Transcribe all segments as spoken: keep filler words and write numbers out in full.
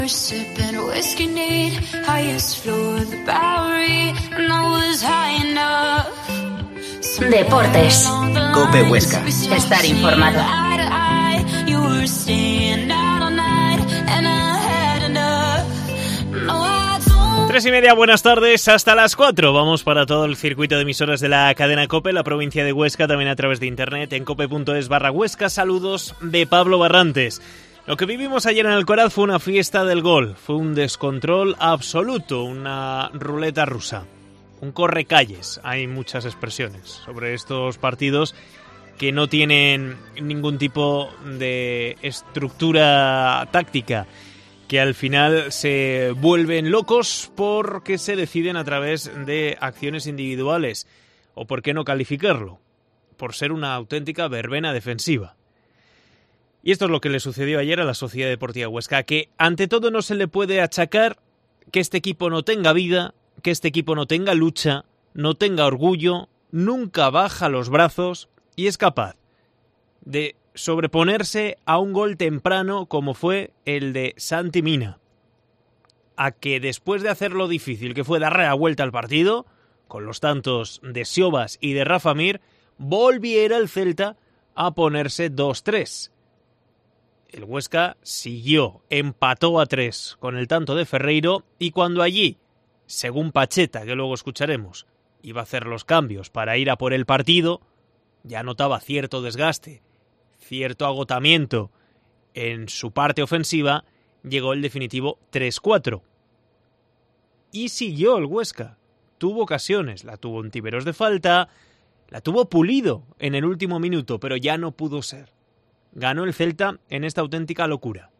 Deportes. COPE Huesca. Estar informado. Tres y media, buenas tardes, hasta las cuatro. Vamos para todo el circuito de emisoras de la cadena COPE, la provincia de Huesca, también a través de internet en cope.es barra Huesca. Saludos de Pablo Barrantes. Lo que vivimos ayer en Alcoraz fue una fiesta del gol, fue un descontrol absoluto, una ruleta rusa, un correcalles. Hay muchas expresiones sobre estos partidos que no tienen ningún tipo de estructura táctica, que al final se vuelven locos porque se deciden a través de acciones individuales, o por qué no calificarlo, por ser una auténtica verbena defensiva. Y esto es lo que le sucedió ayer a la Sociedad Deportiva Huesca, que ante todo no se le puede achacar que este equipo no tenga vida, que este equipo no tenga lucha, no tenga orgullo, nunca baja los brazos y es capaz de sobreponerse a un gol temprano como fue el de Santi Mina, a que después de hacer lo difícil que fue darle la vuelta al partido, con los tantos de Siobas y de Rafa Mir, volviera el Celta a ponerse dos tres. El Huesca siguió, empató a tres con el tanto de Ferreiro, y cuando allí, según Pacheta, que luego escucharemos, iba a hacer los cambios para ir a por el partido, ya notaba cierto desgaste, cierto agotamiento en su parte ofensiva, llegó el definitivo tres cuatro. Y siguió el Huesca. Tuvo ocasiones, la tuvo en Tiberos de falta, la tuvo Pulido en el último minuto, pero ya no pudo ser. Ganó el Celta en esta auténtica locura.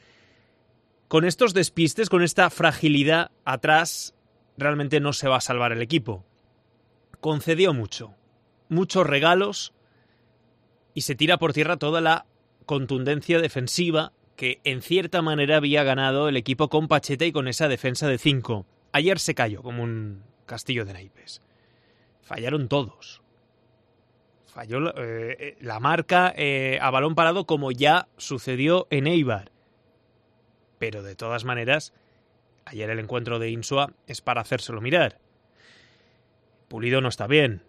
Con estos despistes, con esta fragilidad atrás, realmente no se va a salvar el equipo. Concedió mucho, muchos regalos, y se tira por tierra toda la contundencia defensiva que en cierta manera había ganado el equipo con Pacheta y con esa defensa de cinco. Ayer se cayó como un castillo de naipes. Fallaron todos. Falló eh, la marca eh, a balón parado, como ya sucedió en Eibar. Pero de todas maneras, ayer el encuentro de Insua es para hacérselo mirar. Pulido no está bien.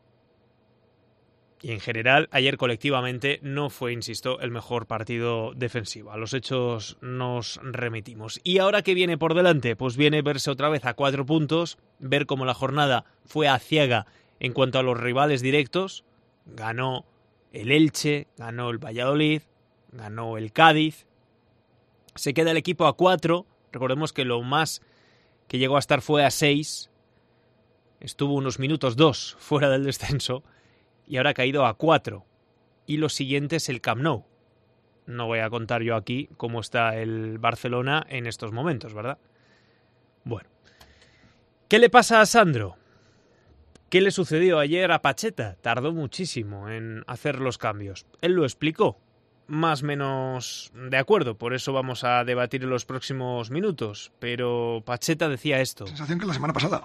Y en general, ayer colectivamente no fue, insisto, el mejor partido defensivo. A los hechos nos remitimos. ¿Y ahora qué viene por delante? Pues viene verse otra vez a cuatro puntos, ver cómo la jornada fue aciaga en cuanto a los rivales directos. Ganó el Elche, ganó el Valladolid, ganó el Cádiz. Se queda el equipo a cuatro. Recordemos que lo más que llegó a estar fue a seis. Estuvo unos minutos dos fuera del descenso. Y ahora ha caído a cuatro. Y lo siguiente es el Camp Nou. No voy a contar yo aquí cómo está el Barcelona en estos momentos, ¿verdad? Bueno. ¿Qué le pasa a Sandro? ¿Qué le sucedió ayer a Pacheta? Tardó muchísimo en hacer los cambios. Él lo explicó, más o menos de acuerdo, por eso vamos a debatir en los próximos minutos. Pero Pacheta decía esto. Sensación que la semana pasada.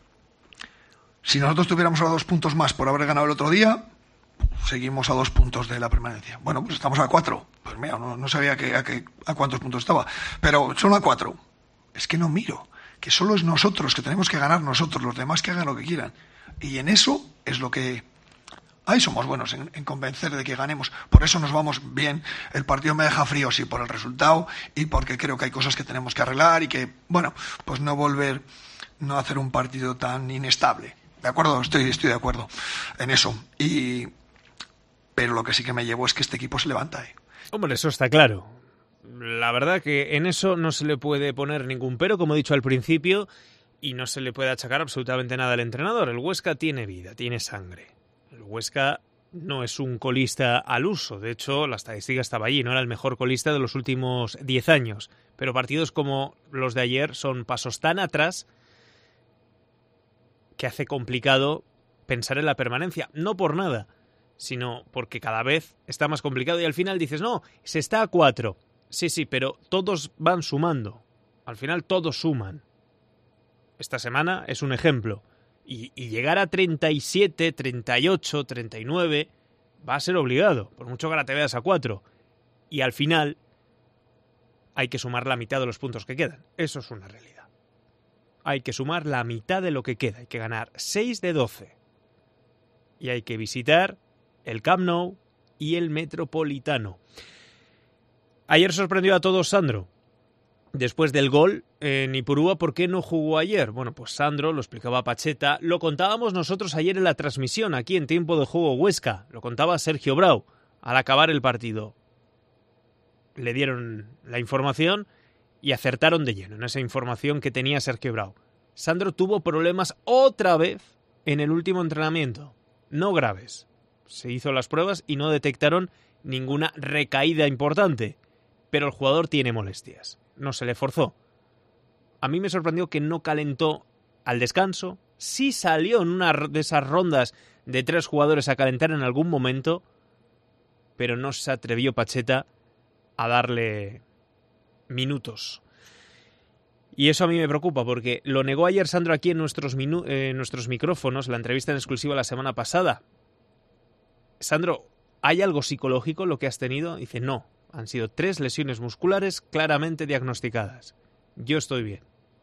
Si nosotros tuviéramos ahora dos puntos más por haber ganado el otro día, seguimos a dos puntos de la permanencia. Bueno, pues estamos a cuatro. Pues mira, no, no sabía que, a, que, a cuántos puntos estaba, pero son a cuatro. Es que no miro, que solo es nosotros, que tenemos que ganar nosotros, los demás que hagan lo que quieran. Y en eso es lo que... Ahí somos buenos, en, en convencer de que ganemos. Por eso nos vamos bien. El partido me deja frío, sí, por el resultado y porque creo que hay cosas que tenemos que arreglar y que, bueno, pues no volver, no hacer un partido tan inestable. ¿De acuerdo? Estoy, estoy de acuerdo en eso. Y pero lo que sí que me llevo es que este equipo se levanta. ¿eh? Hombre, eso está claro. La verdad que en eso no se le puede poner ningún pero, como he dicho al principio, y no se le puede achacar absolutamente nada al entrenador. El Huesca tiene vida, tiene sangre. El Huesca no es un colista al uso. De hecho, la estadística estaba allí. No era el mejor colista de los últimos diez años. Pero partidos como los de ayer son pasos tan atrás que hace complicado pensar en la permanencia. No por nada, sino porque cada vez está más complicado y al final dices, no, se está a cuatro. Sí, sí, pero todos van sumando. Al final todos suman. Esta semana es un ejemplo. Y, y llegar a treinta y siete, treinta y ocho, treinta y nueve va a ser obligado, por mucho que ahora te veas a cuatro. Y al final hay que sumar la mitad de los puntos que quedan. Eso es una realidad. Hay que sumar la mitad de lo que queda. Hay que ganar seis de doce. Y hay que visitar el Camp Nou y el Metropolitano. Ayer sorprendió a todos Sandro. Después del gol en Ipurúa, ¿por qué no jugó ayer? Bueno, pues Sandro, lo explicaba Pacheta, lo contábamos nosotros ayer en la transmisión, aquí en Tiempo de Juego Huesca. Lo contaba Sergio Brau al acabar el partido. Le dieron la información y acertaron de lleno en esa información que tenía Sergio Brau. Sandro tuvo problemas otra vez en el último entrenamiento. No graves. Se hizo las pruebas y no detectaron ninguna recaída importante. Pero el jugador tiene molestias. No se le forzó. A mí me sorprendió que no calentó al descanso. Sí salió en una de esas rondas de tres jugadores a calentar en algún momento, pero no se atrevió Pacheta a darle minutos. Y eso a mí me preocupa, porque lo negó ayer Sandro aquí en nuestros, minu- eh, nuestros micrófonos, la entrevista en exclusiva la semana pasada. Sandro, ¿hay algo psicológico lo que has tenido? Dice, no. Han sido tres lesiones musculares claramente diagnosticadas. Yo estoy bien.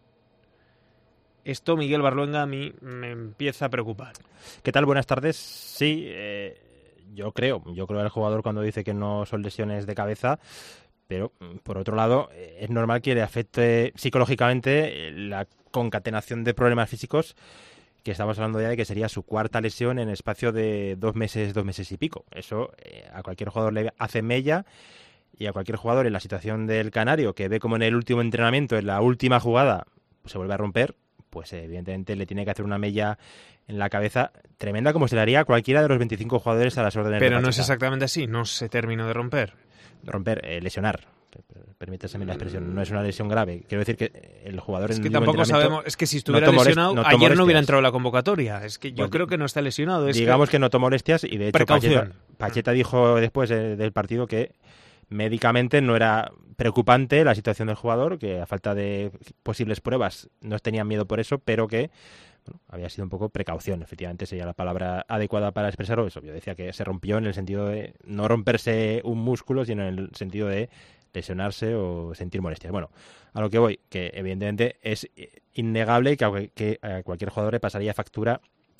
Esto, Miguel Barluenga, a mí me empieza a preocupar. ¿Qué tal? Buenas tardes. Sí, eh, yo creo. Yo creo al jugador cuando dice que no son lesiones de cabeza, pero por otro lado, es normal que le afecte psicológicamente la concatenación de problemas físicos, que estamos hablando ya de que sería su cuarta lesión en espacio de dos meses, dos meses y pico. Eso eh, a cualquier jugador le hace mella. Y a cualquier jugador en la situación del Canario, que ve como en el último entrenamiento, en la última jugada, pues se vuelve a romper, pues evidentemente le tiene que hacer una mella en la cabeza tremenda, como se le haría a cualquiera de los veinticinco jugadores a las órdenes de Pero no es Pacheta. exactamente así, no se terminó de romper. Romper, eh, lesionar. Permíteseme la expresión, no es una lesión grave. Quiero decir que el jugador es en que el tampoco sabemos, es que si estuviera no lesionado, molest, no ayer molestias. no hubiera entrado a la convocatoria. Es que yo Pues, creo que no está lesionado. Es digamos que... que notó molestias y de hecho Precaución. Pacheta, Pacheta dijo después de, del partido que médicamente no era preocupante la situación del jugador, que a falta de posibles pruebas no tenían miedo por eso, pero que bueno, había sido un poco precaución. Efectivamente sería la palabra adecuada para expresarlo. Eso yo decía que se rompió en el sentido de no romperse un músculo, sino en el sentido de lesionarse o sentir molestias. Bueno, a lo que voy, que evidentemente es innegable que a, que a cualquier jugador le pasaría factura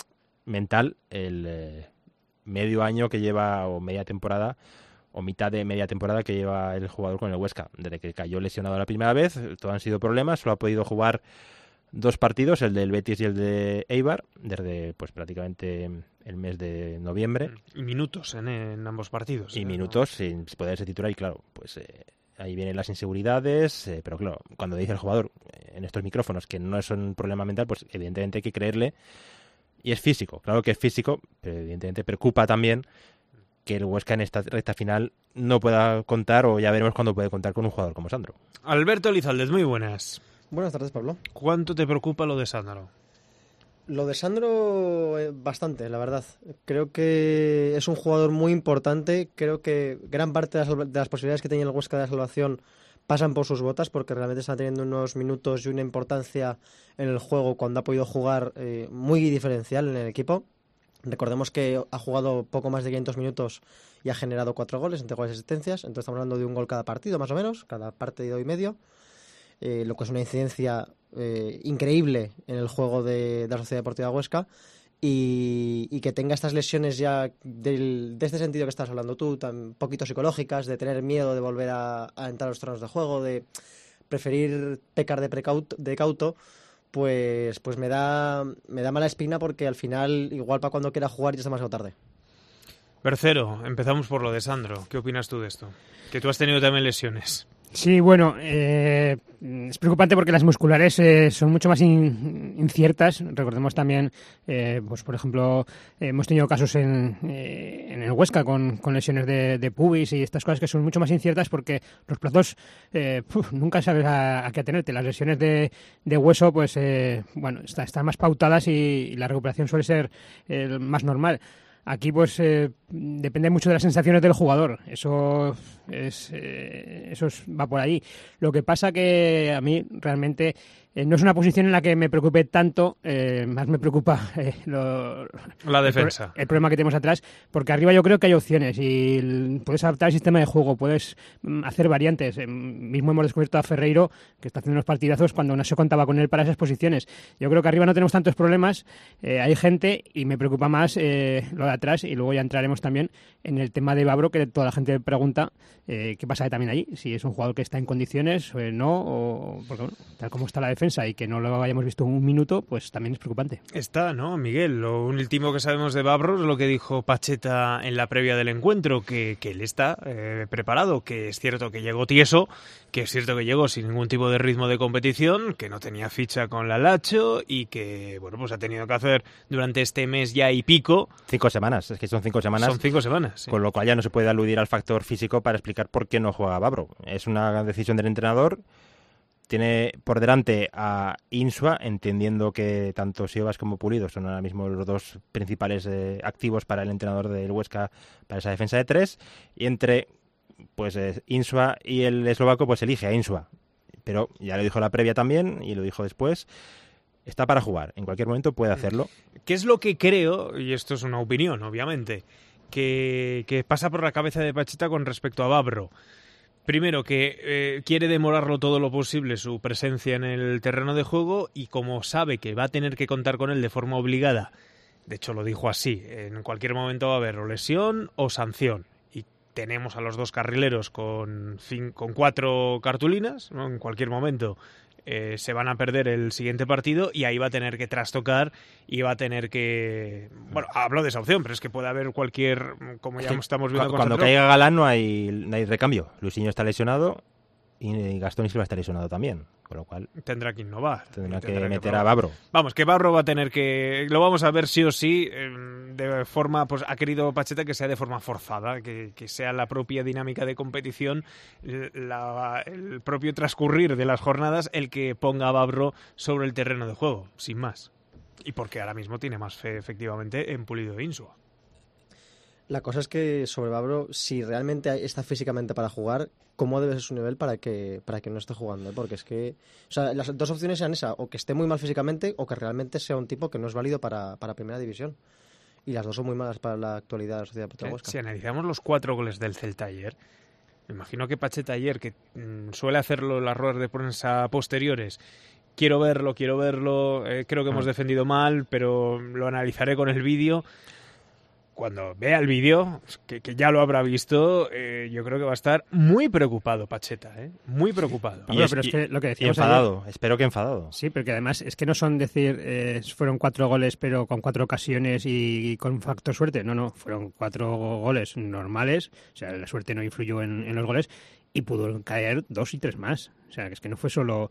mental el eh, medio año que lleva o media temporada o mitad de media temporada que lleva el jugador con el Huesca. Desde que cayó lesionado la primera vez, todo han sido problemas, solo ha podido jugar dos partidos, el del Betis y el de Eibar, desde pues prácticamente el mes de noviembre. Y minutos en, en ambos partidos. Y ¿eh? minutos sin poder ser titular, y claro, pues eh, ahí vienen las inseguridades, eh, pero claro, cuando dice el jugador eh, en estos micrófonos que no es un problema mental, pues evidentemente hay que creerle, y es físico, claro que es físico, pero evidentemente preocupa también que el Huesca en esta recta final no pueda contar, o ya veremos cuándo puede contar con un jugador como Sandro. Alberto Elizalde, muy buenas. Buenas tardes, Pablo. ¿Cuánto te preocupa lo de Sandro? Lo de Sandro, eh, bastante, la verdad. Creo que es un jugador muy importante. Creo que gran parte de las, de las posibilidades que tenía el Huesca de la salvación pasan por sus botas, porque realmente está teniendo unos minutos y una importancia en el juego cuando ha podido jugar eh, muy diferencial en el equipo. Recordemos que ha jugado poco más de quinientos minutos y ha generado cuatro goles, entre goles y asistencias. Entonces estamos hablando de un gol cada partido, más o menos, cada partido y medio. Eh, lo que es una incidencia eh, increíble en el juego de, de la Sociedad Deportiva Huesca. Y, y que tenga estas lesiones ya del, de este sentido que estás hablando tú, tan poquito psicológicas, de tener miedo de volver a, a entrar a los terrenos de juego, de preferir pecar de, precauto, de cauto, pues pues me da me da mala espina, porque al final igual para cuando quiera jugar ya está demasiado tarde. Tercero, empezamos por lo de Sandro. ¿Qué opinas tú de esto? Que tú has tenido también lesiones. Sí, bueno, eh, es preocupante porque las musculares eh, son mucho más in, inciertas. Recordemos también, eh, pues por ejemplo, eh, hemos tenido casos en, eh, en el Huesca con, con lesiones de, de pubis y estas cosas que son mucho más inciertas, porque los plazos eh, puf, nunca sabes a, a qué atenerte. Las lesiones de, de hueso, pues eh, bueno, está, están más pautadas y, y la recuperación suele ser eh, más normal. Aquí pues eh, depende mucho de las sensaciones del jugador, eso es eh, eso es, va por ahí. Lo que pasa que a mí realmente Eh, no es una posición en la que me preocupe tanto, eh, más me preocupa eh, lo, la defensa. El, pro, el problema que tenemos atrás, porque arriba yo creo que hay opciones y el, puedes adaptar el sistema de juego, puedes mm, hacer variantes. Eh, mismo hemos descubierto a Ferreiro, que está haciendo unos partidazos cuando no se contaba con él para esas posiciones. Yo creo que arriba no tenemos tantos problemas, eh, hay gente y me preocupa más eh, lo de atrás, y luego ya entraremos también en el tema de Babro, que toda la gente pregunta eh, qué pasa también allí, si es un jugador que está en condiciones o eh, no, o porque bueno, tal como está la defensa y que no lo hayamos visto un minuto, pues también es preocupante. Está, ¿no, Miguel? Lo último que sabemos de Babro es lo que dijo Pacheta en la previa del encuentro, que, que él está eh, preparado, que es cierto que llegó tieso, que es cierto que llegó sin ningún tipo de ritmo de competición, que no tenía ficha con la Lazio y que, bueno, pues ha tenido que hacer durante este mes ya y pico. Cinco semanas, es que son cinco semanas. Son cinco semanas, sí. Con lo cual ya no se puede aludir al factor físico para explicar por qué no juega Babro. Es una decisión del entrenador. Tiene por delante a Insua, entendiendo que tanto Siobas como Pulido son ahora mismo los dos principales eh, activos para el entrenador del Huesca para esa defensa de tres. Y entre pues eh, Insua y el eslovaco, pues elige a Insua. Pero ya lo dijo la previa también y lo dijo después. Está para jugar, en cualquier momento puede hacerlo. ¿Qué es lo que creo, y esto es una opinión, obviamente, que, que pasa por la cabeza de Pacheta con respecto a Babro? Primero, que eh, quiere demorarlo todo lo posible su presencia en el terreno de juego, y como sabe que va a tener que contar con él de forma obligada, de hecho lo dijo así, en cualquier momento va a haber o lesión o sanción. Y tenemos a los dos carrileros con, fin, con cuatro cartulinas, ¿no? En cualquier momento eh, se van a perder el siguiente partido y ahí va a tener que trastocar y va a tener que... Bueno, hablo de esa opción, pero es que puede haber cualquier... Como ya estamos viendo con Cuando nosotros. caiga Galán no hay, no hay recambio. Luisinho está lesionado y Gastón Silva está lesionado también, con lo cual tendrá que innovar. Tendrá, tendrá que que meter probar. a Babro. Vamos, que Babro va a tener que... Lo vamos a ver sí o sí, eh, de forma... Pues ha querido Pacheta que sea de forma forzada, que, que sea la propia dinámica de competición, la, el propio transcurrir de las jornadas, el que ponga a Babro sobre el terreno de juego, sin más. Y porque ahora mismo tiene más fe, efectivamente, en Pulido e Insua. La cosa es que sobre Babro, si realmente está físicamente para jugar, ¿cómo debe ser su nivel para que para que no esté jugando? Porque es que, o sea, las dos opciones eran esa, o que esté muy mal físicamente o que realmente sea un tipo que no es válido para, para Primera División. Y las dos son muy malas para la actualidad de la Sociedad Deportiva Huesca. Si analizamos los cuatro goles del Celta ayer, me imagino que Pacheta ayer, que mmm, suele hacerlo las ruedas de prensa posteriores, quiero verlo, quiero verlo, eh, creo que hemos defendido mal, pero lo analizaré con el vídeo. Cuando vea el vídeo, que, que ya lo habrá visto, eh, yo creo que va a estar muy preocupado Pacheta, ¿eh? Muy preocupado. Pablo, pero es que lo que y decíamos enfadado, ayer, espero que enfadado. sí, porque además es que no son decir eh, fueron cuatro goles pero con cuatro ocasiones y, y con factor suerte. No, no, fueron cuatro goles normales, o sea, la suerte no influyó en, en los goles y pudo caer dos y tres más. O sea, que es que no fue solo...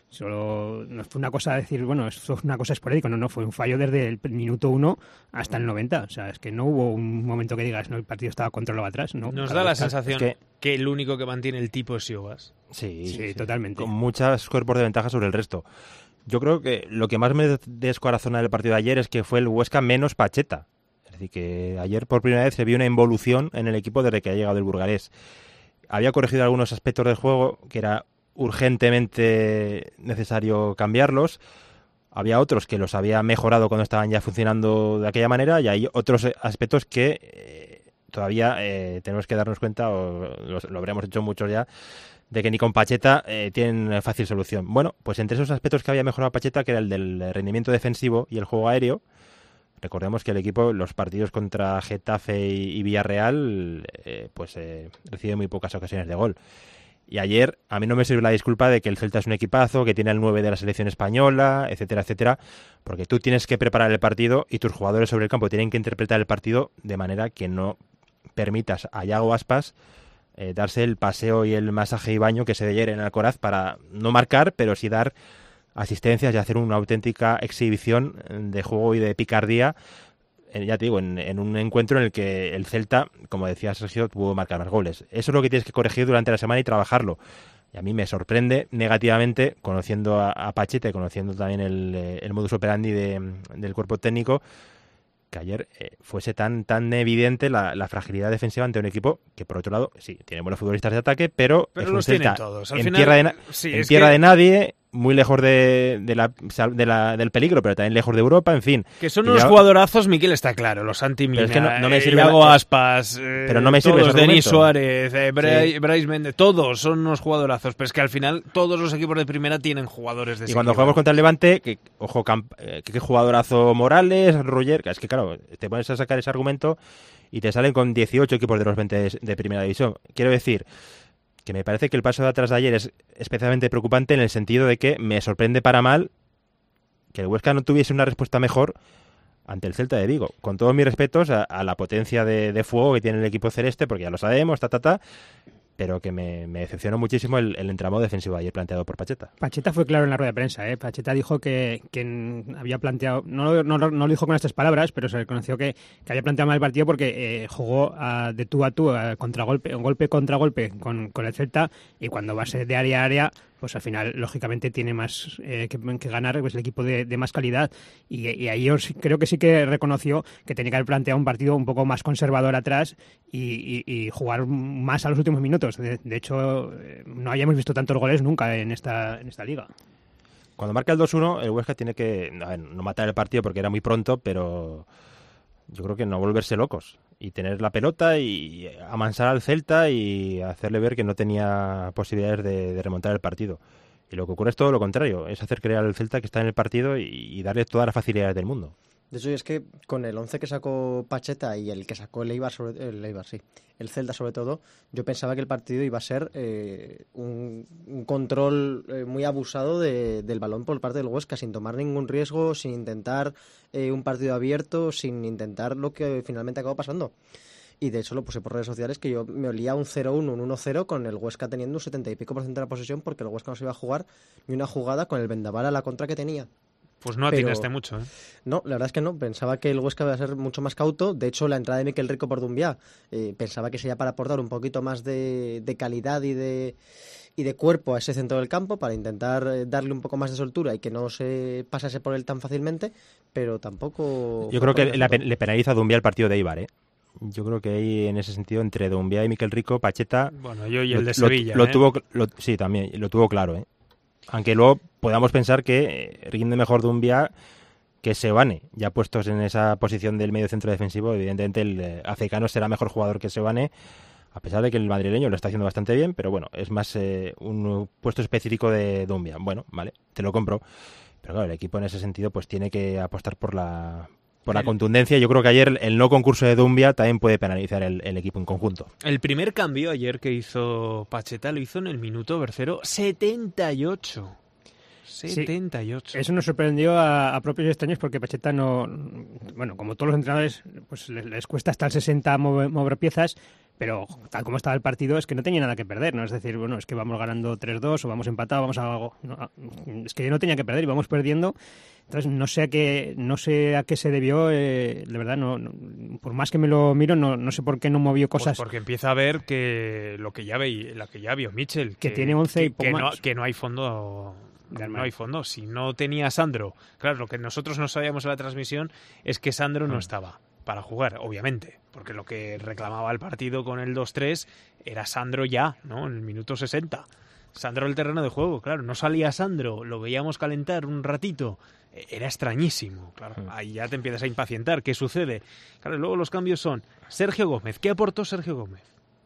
Solo no fue una cosa decir, bueno, esto fue una cosa esporádica, no, no, fue un fallo desde el minuto uno hasta el noventa. O sea, es que no hubo un momento que digas, no, el partido estaba controlado atrás, ¿no? Nos da la sensación es que, que el único que mantiene el tipo es Siobas. Sí, Sí, sí, totalmente. Con muchos cuerpos de ventaja sobre el resto. Yo creo que lo que más me descorazona del partido de ayer es que fue el Huesca menos Pacheta. Es decir, que ayer por primera vez se vio una involución en el equipo desde que ha llegado el burgalés. Había corregido algunos aspectos del juego que era urgentemente necesario cambiarlos. Había otros que los había mejorado cuando estaban ya funcionando de aquella manera, y hay otros aspectos que eh, todavía eh, tenemos que darnos cuenta, o lo, lo habremos hecho muchos ya, de que ni con Pacheta eh, tienen fácil solución. Bueno, pues entre esos aspectos que había mejorado Pacheta, que era el del rendimiento defensivo y el juego aéreo, recordemos que el equipo, los partidos contra Getafe y, y Villarreal, eh, pues eh, recibe muy pocas ocasiones de gol. Y ayer a mí no me sirve la disculpa de que el Celta es un equipazo, que tiene el nueve de la selección española, etcétera, etcétera, porque tú tienes que preparar el partido y tus jugadores sobre el campo tienen que interpretar el partido de manera que no permitas a Yago Aspas eh, darse el paseo y el masaje y baño que se de ayer en Alcoraz para no marcar, pero sí dar asistencias y hacer una auténtica exhibición de juego y de picardía. Ya te digo, en, en un encuentro en el que el Celta, como decía Sergio, pudo marcar más goles. Eso es lo que tienes que corregir durante la semana y trabajarlo. Y a mí me sorprende negativamente, conociendo a, a Pacheta y conociendo también el, el modus operandi de, del cuerpo técnico, que ayer eh, fuese tan tan evidente la, la fragilidad defensiva ante un equipo que, por otro lado, sí, tiene buenos futbolistas de ataque, pero, Pero es un los Celta tienen todos. Al en final, tierra, de, na- sí, en es tierra que... de nadie, muy lejos de, de la, de la, del peligro, pero también lejos de Europa, en fin. Que son que unos ya... jugadorazos, Miquel, está claro. Los Santi Mina, es que no, no me sirve Iago la... Aspas, eh, pero no me sirve todos, ese Denis argumento. Suárez, eh, Bra- Sí. Brais Méndez, todos son unos jugadorazos. Pero es que al final todos los equipos de primera tienen jugadores de ese Y cuando equipo. jugamos contra el Levante, que, ojo, camp, eh, que, que jugadorazo Morales, Roger, que es que claro, te pones a sacar ese argumento y te salen con dieciocho equipos de los veinte de, de primera división. Quiero decir que me parece que el paso de atrás de ayer es especialmente preocupante en el sentido de que me sorprende para mal que el Huesca no tuviese una respuesta mejor ante el Celta de Vigo. Con todos mis respetos a, a la potencia de, de fuego que tiene el equipo celeste, porque ya lo sabemos, ta, ta, ta, pero que me, me decepcionó muchísimo el, el entramado defensivo ayer planteado por Pacheta. Pacheta fue claro en la rueda de prensa, ¿eh? Pacheta dijo que, que había planteado, no, lo- no, lo- no lo dijo con estas palabras, pero se reconoció que, que había planteado mal el partido porque eh, jugó a, de tú a tú, a contragolpe, golpe contra golpe con, con el Celta, y cuando va a ser de área a área, pues al final, lógicamente, tiene más eh, que, que ganar pues, el equipo de, de más calidad. Y, y ahí yo sí- creo que sí que reconoció que tenía que haber planteado un partido un poco más conservador atrás y, y- y jugar más a los últimos minutos. De, de hecho, eh, no hayamos visto tantos goles nunca en esta, en esta liga. Cuando marca el dos uno, el Huesca tiene que, a ver, no matar el partido porque era muy pronto, pero yo creo que no volverse locos y tener la pelota y amansar al Celta y hacerle ver que no tenía posibilidades de, de remontar el partido. Y lo que ocurre es todo lo contrario, es hacer creer al Celta que está en el partido y, y darle todas las facilidades del mundo. De hecho, es que con el once que sacó Pacheta y el que sacó el Eibar, sobre, el Eibar, sí, el Celta sobre todo, yo pensaba que el partido iba a ser eh, un, un control eh, muy abusado de, del balón por parte del Huesca, sin tomar ningún riesgo, sin intentar eh, un partido abierto, sin intentar lo que finalmente acabó pasando. Y de hecho lo puse por redes sociales que yo me olía un cero uno, un uno cero con el Huesca teniendo un setenta y pico por ciento de la posesión, porque el Huesca no se iba a jugar ni una jugada con el vendaval a la contra que tenía. Pues no Pero- atinaste mucho, ¿eh? No, la verdad es que no. Pensaba que el Huesca iba a ser mucho más cauto. De hecho, la entrada de Miquel Rico por Dumbiá eh, pensaba que sería para aportar un poquito más de, de calidad y de, y de cuerpo a ese centro del campo, para intentar eh, darle un poco más de soltura y que no se pasase por él tan fácilmente, pero tampoco... Yo creo que la, le penaliza a Dumbiá el partido de Eibar, ¿eh? Yo creo que ahí, en ese sentido, entre Dumbiá y Miquel Rico, Pacheta... Bueno, yo y el lo- de lo- Sevilla, Lo, ¿eh? tuvo, lo- sí, también, lo tuvo claro, ¿eh? Aunque luego podamos pensar que eh, rinde mejor Dumbiá que Seoane, ya puestos en esa posición del medio centro defensivo. Evidentemente el eh, africano será mejor jugador que Seoane, a pesar de que el madrileño lo está haciendo bastante bien, pero bueno, es más eh, un puesto específico de Dumbiá. Bueno, vale, te lo compro. Pero claro, el equipo en ese sentido pues tiene que apostar por la por la El- contundencia. Yo creo que ayer el no concurso de Dumbiá también puede penalizar el, el equipo en conjunto. El primer cambio ayer que hizo Pacheta lo hizo en el minuto, Bercero, setenta y ocho. setenta y ocho. Eso nos sorprendió a, a propios extraños porque Pacheta no, bueno, como todos los entrenadores, pues les, les cuesta hasta el sesenta mover, mover piezas, pero tal como estaba el partido es que no tenía nada que perder, ¿no? Es decir, bueno, es que vamos ganando tres dos o vamos empatados, vamos a algo. No, es que yo no tenía que perder y vamos perdiendo. Entonces no sé a qué, no sé a qué se debió, eh, de verdad, no, no, por más que me lo miro, no, no sé por qué no movió Pues cosas. porque empieza a ver que lo que ya ve, lo que ya vio Mitchell, Que tiene once y que, poco que no, más. que no hay fondo. De No armario. hay fondo. Si no tenía Sandro, claro, lo que nosotros no sabíamos en la transmisión es que Sandro Mm. no estaba para jugar, obviamente, porque lo que reclamaba el partido con el dos tres era Sandro ya, ¿no? En el minuto sesenta. Sandro el terreno de juego, claro, no salía Sandro, lo veíamos calentar un ratito, era extrañísimo, claro, Mm. ahí ya te empiezas a impacientar, ¿qué sucede? Claro, luego los cambios son Sergio Gómez, ¿qué aportó Sergio Gómez?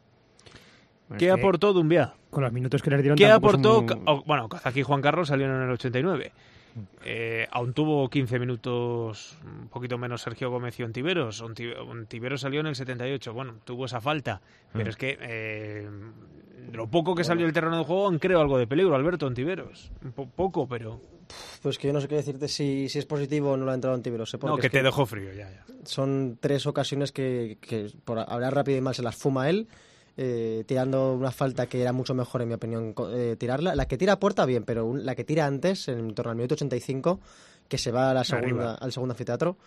Bueno, ¿Qué es que aportó Dumbiá? con los minutos que les dieron ¿Qué tampoco aportó? son muy- Ca- oh, bueno, Kazaki y Juan Carlos salieron en el ochenta y nueve. Eh, aún tuvo quince minutos, un poquito menos Sergio Gómez y Ontiveros. Onti- Ontiveros salió en el setenta y ocho. Bueno, tuvo esa falta. Pero Mm. es que eh, lo poco que salió del terreno de juego han creado algo de peligro, Alberto Ontiveros. Un po- poco, pero... Pues que yo no sé qué decirte si, si es positivo o no lo ha entrado en Tiberos. No, que te dejó frío, ya, ya. Son tres ocasiones que, que por hablar rápido y mal se las fuma él, eh, tirando una falta que era mucho mejor, en mi opinión, co- eh, tirarla. La que tira a puerta, bien, pero un- la que tira antes, en torno al minuto ochenta y cinco, que se va a la segunda, Arriba. al segundo anfiteatro,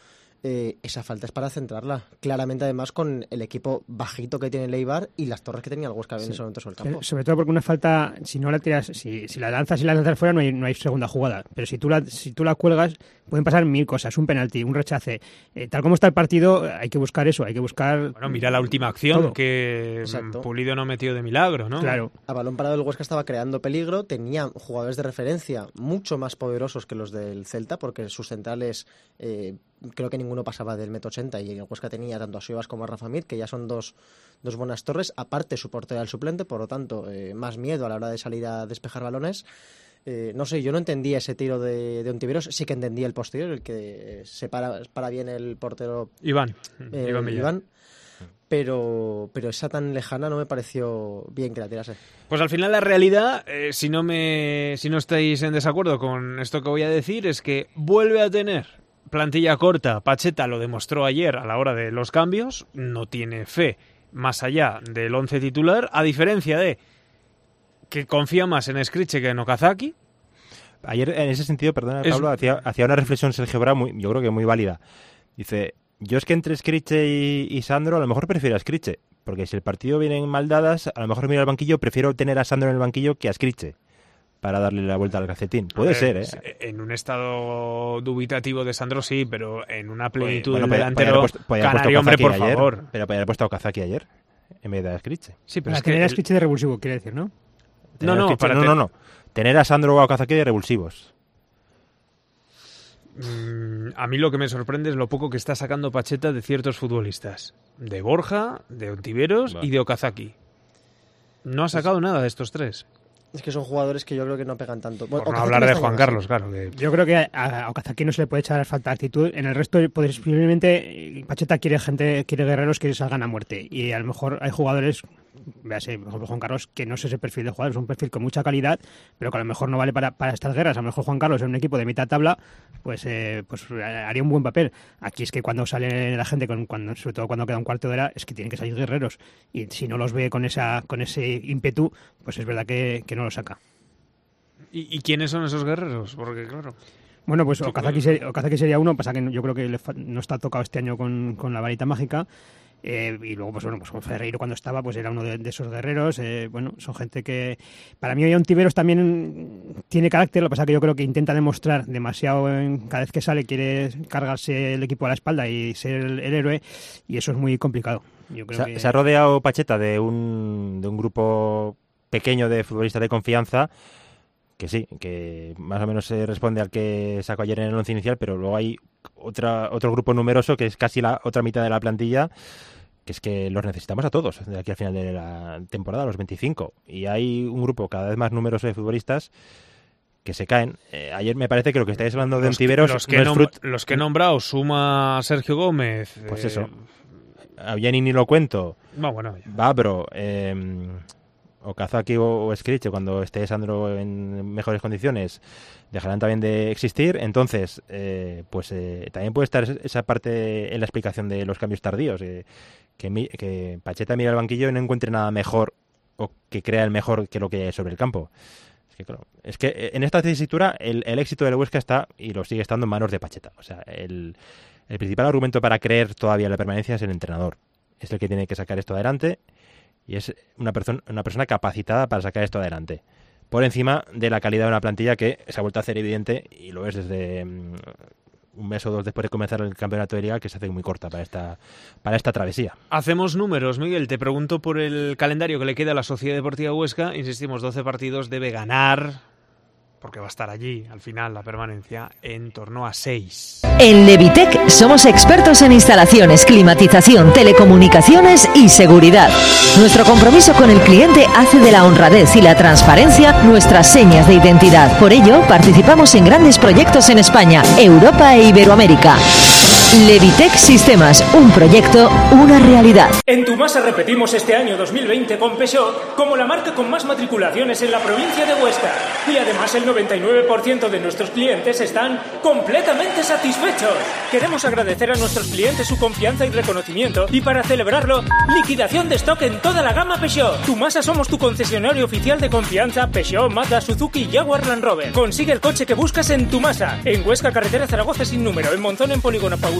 eh, esa falta es para centrarla. Claramente, además, con el equipo bajito que tiene el Eibar y las torres que tenía el Huesca en ese momento sobre el campo. Pero, sobre todo porque una falta, si no la tiras, si, si la lanzas y la lanzas fuera, no hay, no hay segunda jugada. Pero si tú la, si tú la cuelgas, pueden pasar mil cosas. Un penalti, un rechace. Eh, tal como está el partido, hay que buscar eso, hay que buscar... Bueno, mira la última acción todo. Que Exacto. Pulido no metió de milagro, ¿no? Claro. A balón parado el Huesca estaba creando peligro, tenía jugadores de referencia mucho más poderosos que los del Celta, porque sus centrales eh, creo que ninguno pasaba del metro ochenta y el Huesca tenía tanto a Siobas como a Rafa Mir, que ya son dos, dos buenas torres, aparte su portero era el suplente, por lo tanto eh, más miedo a la hora de salir a despejar balones. Eh, no sé, yo no entendía ese tiro de, de Ontiveros, sí que entendía el posterior, el que se para, para bien el portero Iván, eh, Iván Villar. Iván. Pero, pero esa tan lejana no me pareció bien que la tirase. Pues al final la realidad, eh, si no me, si no estáis en desacuerdo con esto que voy a decir, es que vuelve a tener plantilla corta. Pacheta lo demostró ayer a la hora de los cambios, no tiene fe más allá del once titular, a diferencia de que confía más en Skriche que en Okazaki. Ayer, en ese sentido, perdona, Es- Pablo, hacía, hacía una reflexión Sergio Bra, muy, yo creo que muy válida. Dice, yo es que entre Skriche y, y Sandro a lo mejor prefiero a Skriche, porque si el partido viene en mal dadas, a lo mejor miro al banquillo, prefiero tener a Sandro en el banquillo que a Skriche para darle la vuelta al calcetín. Puede A ser, ver, ¿eh? En un estado dubitativo de Sandro sí, pero en una plenitud Bueno, del podía- podía haber delantero, puesto- podía haber puesto canario, hombre, Okazaki por ayer, favor. Pero podía haber puesto a Okazaki ayer en vez de a Skriche. Sí, pero Para es que tener a el- Skriche de revulsivo, quiere decir, ¿no? Tener no, a Skriche- para no, te- no, no. Tener a Sandro o a Okazaki de revulsivos. Mm, a mí lo que me sorprende es lo poco que está sacando Pacheta de ciertos futbolistas. De Borja, de Ontiveros Vale. y de Okazaki. No ha sacado nada de estos tres. Es que son jugadores que yo creo que no pegan tanto. Por no Okazaki hablar de este año Juan no, Carlos, sí. claro. Que... Yo creo que a, a Okazaki no se le puede echar falta de actitud. En el resto, pues, posiblemente, eh, Pacheta quiere gente, quiere guerreros que salgan a muerte. Y a lo mejor hay jugadores, véase, por ejemplo, Juan Carlos, que no es ese perfil de jugador, es un perfil con mucha calidad, pero que a lo mejor no vale para, para estas guerras. A lo mejor Juan Carlos en un equipo de mitad tabla, pues, eh, pues haría un buen papel. Aquí es que cuando sale la gente, con, cuando, sobre todo cuando queda un cuarto de hora, es que tienen que salir guerreros. Y si no los ve con esa con ese ímpetu, pues es verdad que, que no lo saca. ¿Y, ¿Y quiénes son esos guerreros? Porque, claro... Bueno, pues Okazaki, ser, Okazaki sería uno, pasa que no- yo creo que le fa- no está tocado este año con, con la varita mágica. Eh, y luego, pues bueno, pues con Ferreiro cuando estaba, pues era uno de, de esos guerreros. Eh, bueno, son gente que... Para mí, Ontiveros también tiene carácter, lo que pasa que yo creo que intenta demostrar demasiado, en, cada vez que sale quiere cargarse el equipo a la espalda y ser el, el héroe, y eso es muy complicado. Yo creo Se, ha- que... se ha rodeado Pacheta de un, de un grupo pequeño de futbolistas de confianza que sí, que más o menos se responde al que sacó ayer en el once inicial, pero luego hay otra, otro grupo numeroso que es casi la otra mitad de la plantilla, que es que los necesitamos a todos de aquí al final de la temporada, los veinticinco. Y hay un grupo cada vez más numeroso de futbolistas que se caen. Eh, ayer me parece que lo que estáis hablando de Los que, Ontiveros los, que no es nom- frut- los que he nombrado, suma Sergio Gómez. Pues eh, eso. A Jenny ni lo cuento. No, bueno, ya. Babro, eh, Okazaki o, o Skriche, cuando esté Sandro en mejores condiciones, dejarán también de existir. Entonces, eh, pues eh, también puede estar esa parte en la explicación de los cambios tardíos. Eh, que, mi- que Pacheta mira al banquillo y no encuentre nada mejor o que crea el mejor que lo que hay sobre el campo. Es que, claro, es que eh, en esta tesitura el, el éxito del Huesca está, y lo sigue estando, en manos de Pacheta. O sea, el, el principal argumento para creer todavía en la permanencia es el entrenador. Es el que tiene que sacar esto adelante y es una, persona una persona capacitada para sacar esto adelante. Por encima de la calidad de una plantilla que se ha vuelto a hacer evidente, y lo es desde um, un mes o dos después de comenzar el campeonato de liga, que se hace muy corta para esta, para esta travesía. Hacemos números, Miguel. Te pregunto por el calendario que le queda a la Sociedad Deportiva Huesca. Insistimos, doce partidos, debe ganar, porque va a estar allí, al final, la permanencia, en torno a seis. En Levitec somos expertos en instalaciones, climatización, telecomunicaciones y seguridad. Nuestro compromiso con el cliente hace de la honradez y la transparencia nuestras señas de identidad. Por ello, participamos en grandes proyectos en España, Europa e Iberoamérica. Levitec Sistemas, un proyecto, una realidad. En Tumasa repetimos este año dos mil veinte con Peugeot como la marca con más matriculaciones en la provincia de Huesca. Y además el noventa y nueve por ciento de nuestros clientes están completamente satisfechos. Queremos agradecer a nuestros clientes su confianza y reconocimiento, y para celebrarlo, liquidación de stock en toda la gama Peugeot. Tumasa somos tu concesionario oficial de confianza Peugeot, Mazda, Suzuki y Jaguar Land Rover. Consigue el coche que buscas en Tumasa. En Huesca, carretera Zaragoza sin número. En Monzón, en Polígono Paul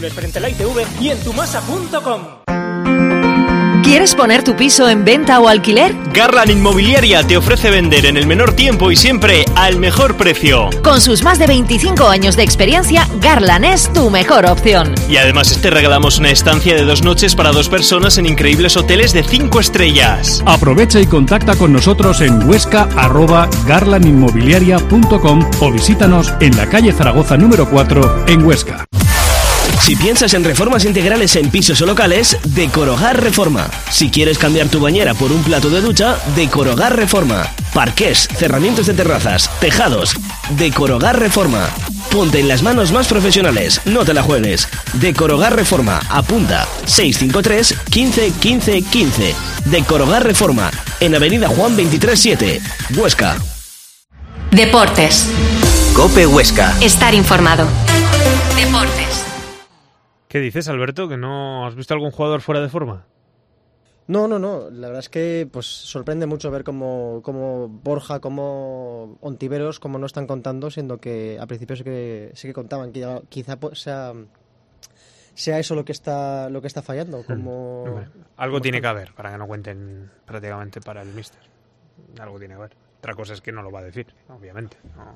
Gules frente a la I T V y en tumasa punto com. ¿Quieres poner tu piso en venta o alquiler? Garland Inmobiliaria te ofrece vender en el menor tiempo y siempre al mejor precio. Con sus más de veinticinco años de experiencia, Garland es tu mejor opción. Y además te regalamos una estancia de dos noches para dos personas en increíbles hoteles de cinco estrellas. Aprovecha y contacta con nosotros en huesca arroba garland inmobiliaria punto com o visítanos en la calle Zaragoza número cuatro en Huesca. Si piensas en reformas integrales en pisos o locales, Decorogar Reforma. Si quieres cambiar tu bañera por un plato de ducha, Decorogar Reforma. Parqués, cerramientos de terrazas, tejados. Decorogar Reforma. Ponte en las manos más profesionales, no te la juegues. Decorogar Reforma. Apunta seis cinco tres, quince, quince, quince. Decorogar Reforma. En Avenida Juan veintitrés siete, Huesca. Deportes. COPE Huesca. Estar informado. Deportes. ¿Qué dices, Alberto? ¿Que no has visto algún jugador fuera de forma? No, no, no. La verdad es que pues sorprende mucho ver cómo, cómo Borja, cómo Ontiveros, cómo no están contando, siendo que al principio sí que sí que contaban. Quizá, quizá sea sea eso lo que está lo que está fallando. Como, bueno, algo como tiene está... que haber para que no cuenten prácticamente para el míster. Algo tiene que haber. Otra cosa es que no lo va a decir, obviamente. No.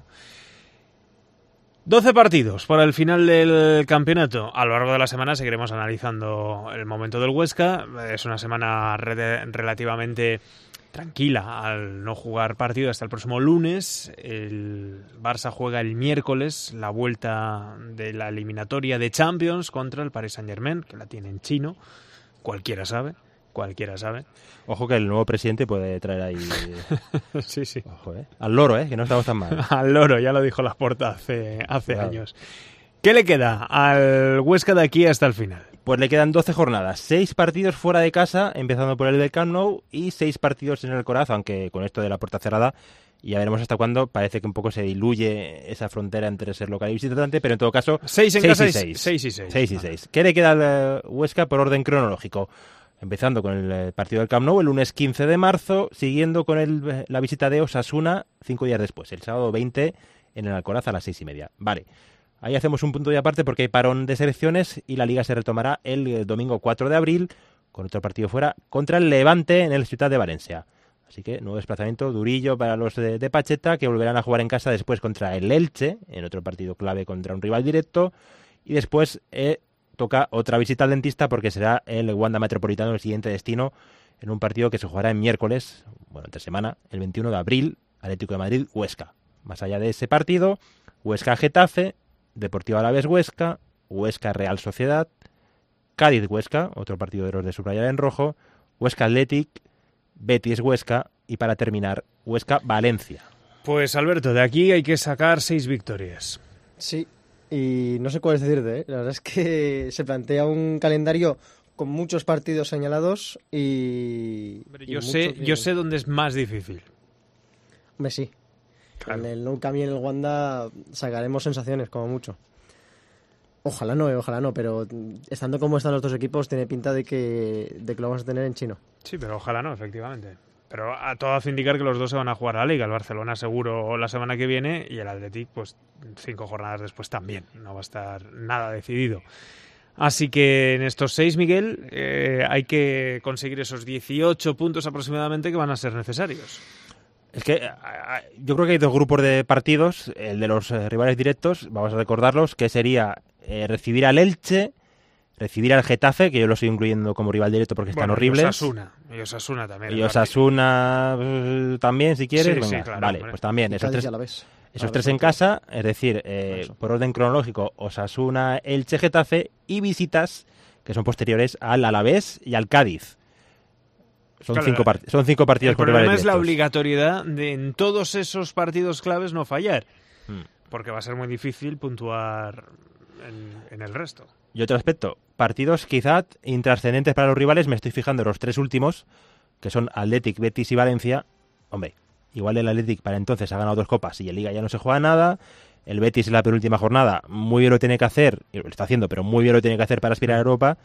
doce partidos para el final del campeonato. A lo largo de la semana seguiremos analizando el momento del Huesca. Es una semana re- relativamente tranquila al no jugar partido hasta el próximo lunes. El Barça juega el miércoles la vuelta de la eliminatoria de Champions contra el Paris Saint-Germain, que la tiene en chino. Cualquiera sabe. Cualquiera sabe. Ojo que el nuevo presidente puede traer ahí... sí, sí. Ojo, ¿eh? Al loro, ¿eh? Que no estamos tan mal. Al loro, ya lo dijo Laporta hace, hace claro. años. ¿Qué le queda al Huesca de aquí hasta el final? Pues le quedan doce jornadas, seis partidos fuera de casa, empezando por el del Camp Nou, y seis partidos en el Coraz, aunque con esto de la puerta cerrada ya veremos hasta cuándo. Parece que un poco se diluye esa frontera entre ser local y visitante, pero en todo caso... Seis en seis casa y y seis. seis y seis. Seis y seis. ¿Qué le queda al Huesca por orden cronológico? Empezando con el partido del Camp Nou el lunes quince de marzo, siguiendo con el, la visita de Osasuna cinco días después, el sábado veinte en el Alcoraz a las seis y media. Vale, ahí hacemos un punto de aparte porque hay parón de selecciones y la Liga se retomará el, el domingo cuatro de abril con otro partido fuera contra el Levante en el Ciutat de Valencia. Así que nuevo desplazamiento durillo para los de, de Pacheta, que volverán a jugar en casa después contra el Elche, en otro partido clave contra un rival directo, y después... Eh, toca otra visita al dentista porque será el Wanda Metropolitano el siguiente destino en un partido que se jugará en miércoles, bueno, entre semana, el veintiuno de abril, Atlético de Madrid, Huesca. Más allá de ese partido, Huesca Getafe, Deportivo Alavés Huesca, Huesca Real Sociedad, Cádiz Huesca, otro partido de los de subrayar en rojo, Huesca Athletic, Betis Huesca y para terminar, Huesca Valencia. Pues Alberto, de aquí hay que sacar seis victorias. Sí. Y no sé cuál es decirte, ¿eh? La verdad es que se plantea un calendario con muchos partidos señalados y... Yo y sé que... yo sé dónde es más difícil. Hombre, sí. Claro. En el Nou Camp y en el Wanda sacaremos sensaciones, como mucho. Ojalá no, eh, ojalá no, pero estando como están los dos equipos tiene pinta de que, de que lo vamos a tener en chino. Sí, pero ojalá no, efectivamente. Pero a todo hace indicar que los dos se van a jugar a la Liga. El Barcelona seguro la semana que viene y el Athletic pues cinco jornadas después también. No va a estar nada decidido. Así que en estos seis, Miguel, eh, hay que conseguir esos dieciocho puntos aproximadamente que van a ser necesarios. Es que yo creo que hay dos grupos de partidos. El de los eh, rivales directos, vamos a recordarlos, que sería eh, recibir al Elche, recibir al Getafe, que yo lo estoy incluyendo como rival directo porque están bueno, horribles. Y Osasuna, y Osasuna también. Y Osasuna uh, también, si quieres. Sí, Venga, sí, claro, vale, hombre. pues también. Y Esos Cádiz tres, ya la ves. esos A tres ver, en casa, es decir, eh, por orden cronológico, Osasuna, Elche, Getafe y visitas que son posteriores al Alavés y al Cádiz. Son, claro, cinco, part- son cinco partidos el con problema rivales es la directos. obligatoriedad de en todos esos partidos claves no fallar. Hmm. Porque va a ser muy difícil puntuar en, en el resto. Y otro aspecto, partidos quizá intrascendentes para los rivales, me estoy fijando en los tres últimos, que son Athletic, Betis y Valencia. Hombre, igual el Athletic para entonces ha ganado dos copas y en Liga ya no se juega nada. El Betis en la penúltima jornada muy bien lo tiene que hacer, y lo está haciendo, pero muy bien lo tiene que hacer para aspirar a Europa.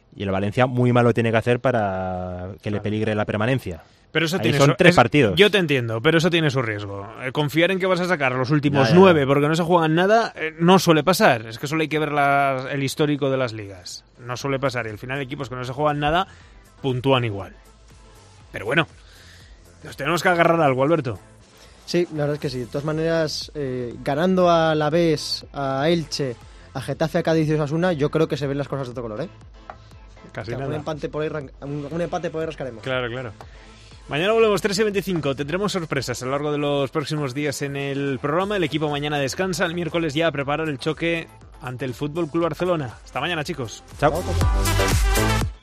Y el Valencia muy mal lo tiene que hacer para que le peligre la permanencia. Pero eso Ahí tiene son su, tres es, partidos. Yo te entiendo, pero eso tiene su riesgo. Eh, confiar en que vas a sacar los últimos ya, ya, nueve ya. porque no se juegan nada eh, no suele pasar. Es que solo hay que ver las, el histórico de las ligas. No suele pasar. Y al final equipos que no se juegan nada puntúan igual. Pero bueno, nos tenemos que agarrar a algo, Alberto. Sí, la verdad es que sí. De todas maneras, eh, ganando a la Alavés, a Elche, a Getafe, a Cádiz y Osasuna, yo creo que se ven las cosas de otro color, ¿eh? Casi un nada. empate por ahí, un, un empate por ahí rascaremos. Claro, claro. Mañana volvemos tres y veinticinco. Tendremos sorpresas a lo largo de los próximos días en el programa. El equipo mañana descansa. El miércoles ya a preparar el choque ante el Fútbol Club Barcelona. Hasta mañana, chicos. Chao. Chao.